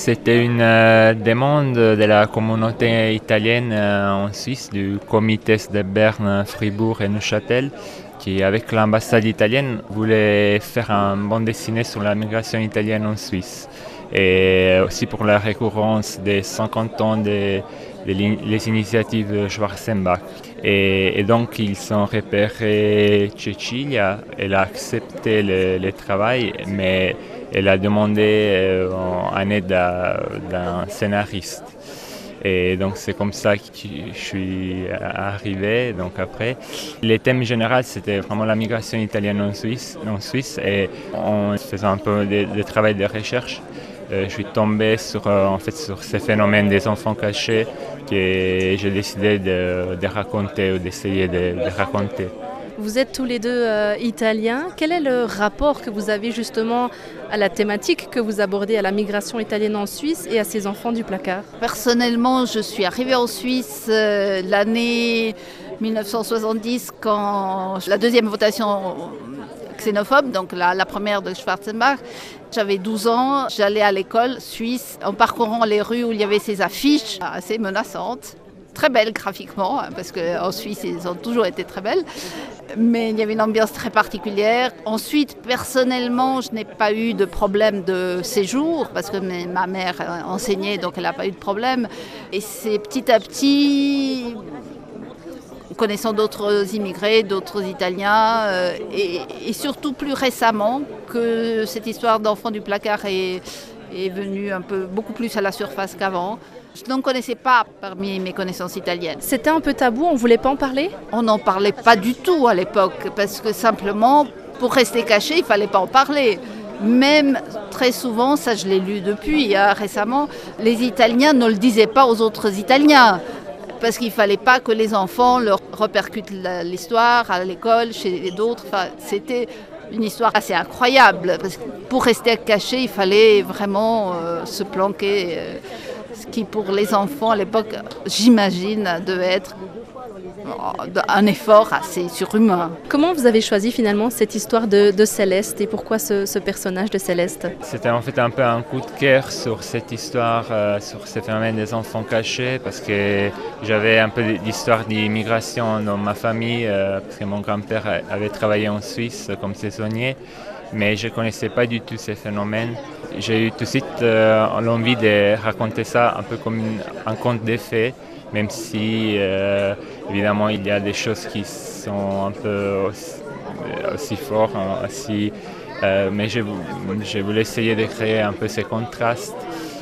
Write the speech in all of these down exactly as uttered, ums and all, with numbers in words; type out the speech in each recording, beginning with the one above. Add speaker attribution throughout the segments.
Speaker 1: C'était une euh, demande de la communauté italienne euh, en Suisse, du comité de Berne, Fribourg et Neuchâtel, qui, avec l'ambassade italienne, voulait faire un bande dessinée sur la migration italienne en Suisse. Et aussi pour la récurrence des cinquante ans des des les initiatives de Schwarzenbach. Et, et donc ils sont repérés Cecilia, elle a accepté le, le travail, mais elle a demandé euh, en aide à- d'un scénariste. Et donc c'est comme ça que je suis arrivé. Donc après, les thèmes généraux c'était vraiment la migration italienne en Suisse, en Suisse et en faisant un peu de, de travail de recherche, euh, je suis tombé sur, euh, en fait, sur ces phénomènes des enfants cachés que j'ai décidé de, de raconter ou d'essayer de, de raconter.
Speaker 2: Vous êtes tous les deux euh, italiens. Quel est le rapport que vous avez justement à la thématique que vous abordez, à la migration italienne en Suisse et à ces enfants du placard?
Speaker 3: Personnellement, je suis arrivée en Suisse euh, l'année mille neuf cent soixante-dix quand la deuxième votation xénophobe, donc la, la première de Schwarzenbach. J'avais douze ans, j'allais à l'école suisse en parcourant les rues où il y avait ces affiches assez menaçantes. Très belles graphiquement, hein, parce qu'en Suisse, ils ont toujours été très belles. Mais il y avait une ambiance très particulière. Ensuite, personnellement, je n'ai pas eu de problème de séjour, parce que mes- ma mère enseignait, donc elle n'a pas eu de problème. Et c'est petit à petit, connaissant d'autres immigrés, d'autres Italiens, euh, et, et surtout plus récemment, que cette histoire d'enfants du placard est, est venue un peu, beaucoup plus à la surface qu'avant. Je n'en connaissais pas parmi mes connaissances italiennes.
Speaker 2: C'était un peu tabou, on ne voulait pas en parler?
Speaker 3: On n'en parlait pas du tout à l'époque, parce que simplement, pour rester caché, il ne fallait pas en parler. Même très souvent, ça je l'ai lu depuis hein, récemment, les Italiens ne le disaient pas aux autres Italiens, parce qu'il ne fallait pas que les enfants leur repercutent la- l'histoire à l'école, chez d'autres. Enfin, c'était une histoire assez incroyable, parce que pour rester caché, il fallait vraiment euh, se planquer. euh, ce qui pour les enfants à l'époque, j'imagine, devait être euh, un effort assez surhumain.
Speaker 2: Comment vous avez choisi finalement cette histoire de, de Céleste et pourquoi ce, ce personnage de Céleste?
Speaker 1: C'était en fait un peu un coup de cœur sur cette histoire, euh, sur ce phénomène des enfants cachés, parce que j'avais un peu d'histoire d'immigration dans ma famille, euh, parce que mon grand-père a- avait travaillé en Suisse comme saisonnier, mais je ne connaissais pas du tout ces phénomènes. J'ai eu tout de suite euh, l'envie de raconter ça un peu comme une- un conte de fées, même si euh, évidemment il y a des choses qui sont un peu aussi, aussi fortes, hein, aussi euh, mais je, je voulais essayer de créer un peu ces contrastes.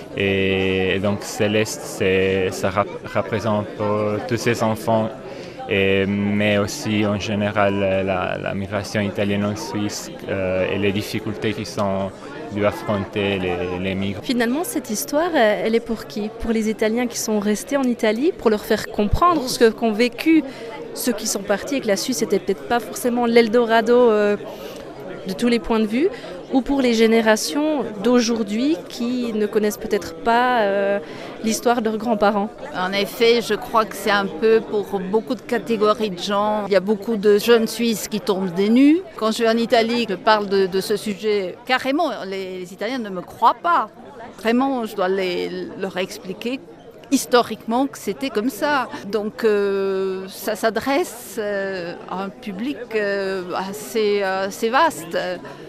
Speaker 1: Et, et donc Céleste, c'est, ça rap- représente un peu tous ces enfants, et, mais aussi en général la, la migration italienne en Suisse euh, et les difficultés qui sont dû affronter les, les migrants.
Speaker 2: Finalement, cette histoire, euh, elle est pour qui? Pour les Italiens qui sont restés en Italie, pour leur faire comprendre ce que- qu'ont vécu ceux qui sont partis et que la Suisse n'était peut-être pas forcément l'Eldorado euh, de tous les points de vue, ou pour les générations d'aujourd'hui qui ne connaissent peut-être pas euh, l'histoire de leurs grands-parents.
Speaker 3: En effet, je crois que c'est un peu pour beaucoup de catégories de gens. Il y a beaucoup de jeunes Suisses qui tombent des nues. Quand je vais en Italie, je parle de, de ce sujet. Carrément, les, les Italiens ne me croient pas. Vraiment, je dois les- leur expliquer historiquement que c'était comme ça. Donc euh, ça s'adresse euh, à un public euh, assez, assez vaste.